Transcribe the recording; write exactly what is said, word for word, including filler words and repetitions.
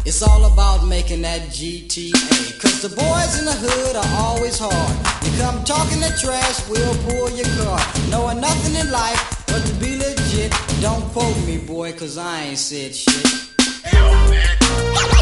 It's all about making that G T A. Cause the boys in the hood are always hard. You come talking the trash, we'll pull your car. Knowing nothing in life but to be legit. Don't quote me, boy, cause I ain't said shit. Yo, man.